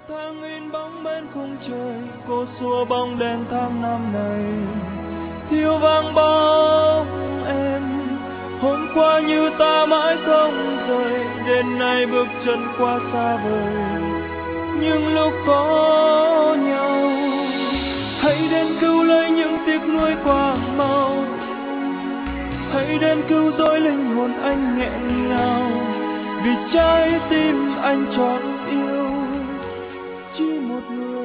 tháng in bóng bên khung trời, cô xua bóng đèn tháng năm này thiếu vắng bóng em. Hôm qua như ta mãi không rời, đêm nay bước chân qua xa vời, nhưng lúc có nhau hãy đến cứu lấy những tiếc nuối quá mau, hãy đến cứu rỗi linh hồn anh nghẹn ngào, vì trái tim anh chọn yêu chỉ một người.